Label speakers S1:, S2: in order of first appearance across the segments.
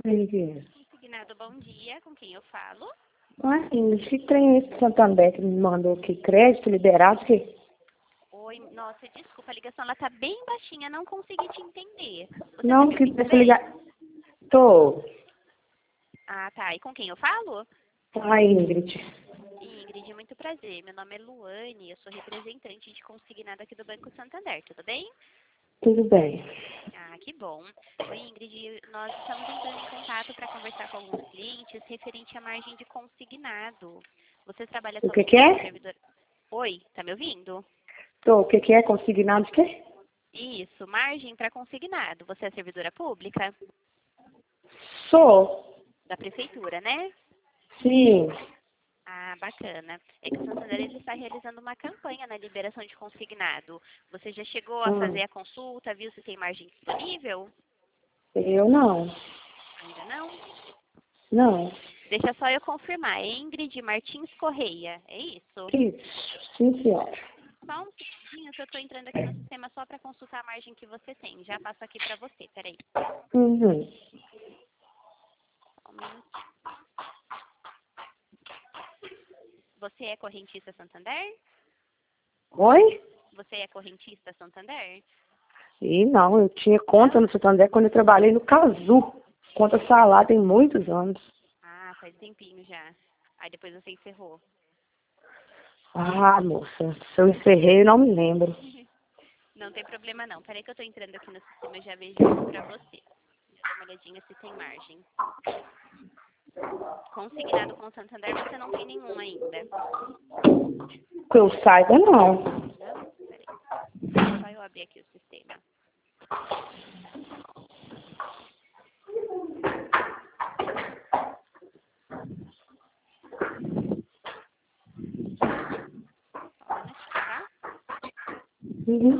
S1: Oi,
S2: Consignado, bom dia. Com quem eu falo?
S1: Ingrid, que trem esse Santander que me mandou aqui? Crédito liberado? Que...
S2: Oi, nossa, desculpa, a ligação ela tá bem baixinha, não consegui te entender. Você tá
S1: Não,
S2: me
S1: que
S2: ouvindo
S1: deixa
S2: bem?
S1: ligar. Tô.
S2: Ah, tá. E com quem eu falo?
S1: Ingrid.
S2: Ingrid, muito prazer. Meu nome é Luane, eu sou representante de consignado aqui do Banco Santander, tudo bem?
S1: Tudo bem.
S2: Ah, que bom. Oi, Ingrid, nós estamos entrando em contato para conversar com alguns clientes referente à margem de consignado. Você trabalha
S1: O
S2: atualmente
S1: que
S2: como
S1: é?
S2: servidor... Oi, tá me ouvindo?
S1: Tô. O que é? Consignado de quê?
S2: Isso, margem para consignado. Você é servidora pública?
S1: Sou.
S2: Da prefeitura, né?
S1: Sim.
S2: Ah, bacana. É que o Santander ele está realizando uma campanha na liberação de consignado. Você já chegou a
S1: Ah,
S2: fazer a consulta, viu se tem margem disponível?
S1: eu não.
S2: Ainda não?
S1: Não.
S2: Deixa só eu confirmar. É Ingrid Martins Correia, é isso?
S1: Isso. Sim, senhora.
S2: Só um segundinho que eu estou entrando aqui no sistema só para consultar a margem que você tem. Já passo aqui para você, peraí.
S1: Uhum.
S2: Só um minutinho. Você é correntista Santander?
S1: Oi?
S2: Você é correntista Santander?
S1: E não, eu tinha conta
S2: Não?
S1: no Santander quando eu trabalhei no Cazu. Conta salada tem muitos anos.
S2: Ah, faz tempinho já. Aí depois você encerrou.
S1: Ah, moça, se eu encerrei, eu não me lembro.
S2: Não tem problema não. Peraí que eu tô entrando aqui no sistema e já vejo isso pra você. Já dou uma olhadinha se tem margem. Consignado com o Santander você não tem nenhum ainda.
S1: Que eu saiba, não.
S2: Não? Peraí. Deixa só eu abrir aqui o sistema. Só um minutinho, tá?
S1: Uhum.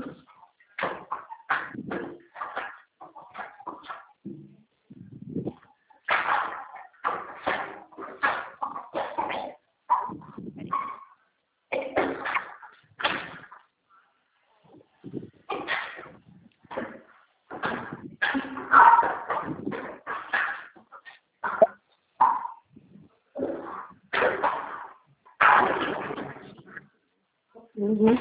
S2: Peraí. Só um minutinho.
S1: Uhum.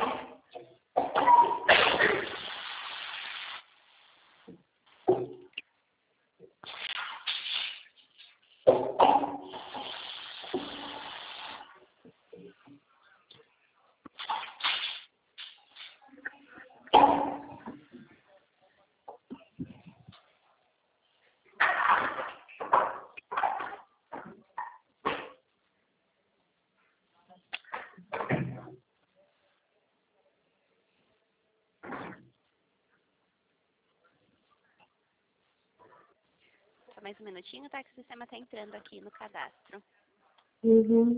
S2: Só mais um minutinho, tá? Que o sistema tá entrando aqui no cadastro.
S1: Uhum.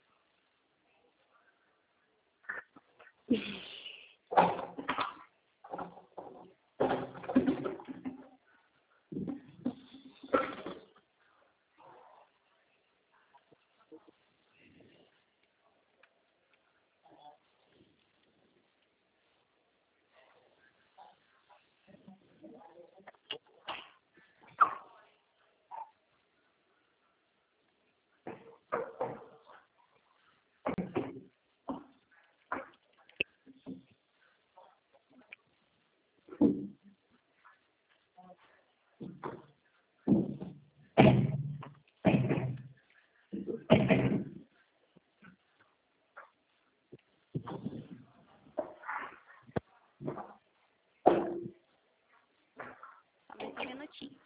S2: Só mais um minutinho.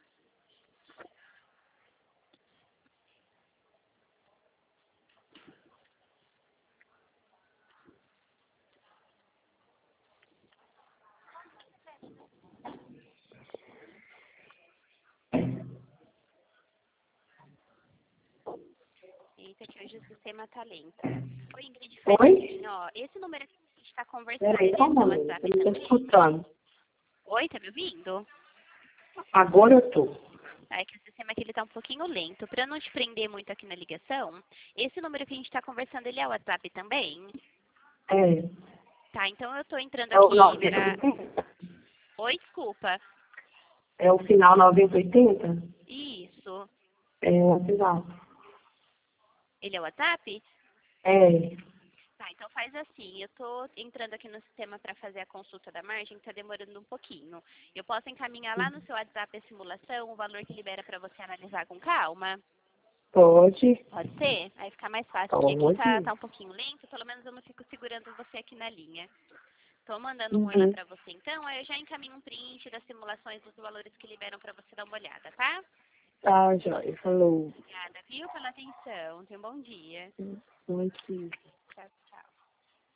S2: Eita, que hoje o sistema tá lento. Oi, Ingrid, faz
S1: Oi?
S2: assim, ó. Esse número que a gente tá conversando,
S1: Peraí,
S2: ele
S1: só
S2: é
S1: um
S2: seu
S1: momento,
S2: WhatsApp
S1: eu não tô
S2: também?
S1: escutando.
S2: Oi, tá me ouvindo?
S1: Agora eu tô.
S2: É que o sistema aqui ele tá um pouquinho lento. Para não te prender muito aqui na ligação, esse número que a gente está conversando, ele é o WhatsApp também?
S1: É.
S2: Tá, então eu tô entrando
S1: É o
S2: aqui para...
S1: 9080?
S2: Oi, desculpa.
S1: É o final 9080?
S2: Isso.
S1: É o WhatsApp.
S2: Ele é o WhatsApp?
S1: É.
S2: Tá, então faz assim, eu tô entrando aqui no sistema para fazer a consulta da margem, tá demorando um pouquinho. Eu posso encaminhar lá no seu WhatsApp a simulação, o valor que libera para você analisar com calma?
S1: Pode.
S2: Pode ser? Aí fica mais fácil, porque aqui
S1: Pode.
S2: tá um pouquinho lento, pelo menos eu não fico segurando você aqui na linha. Tô mandando um oi lá
S1: Uhum.
S2: pra você então, aí eu já encaminho um print das simulações dos valores que liberam pra você dar uma olhada, tá?
S1: Tá, joia. Falou.
S2: Obrigada, viu, pela atenção. Tenha um bom dia.
S1: Bom dia.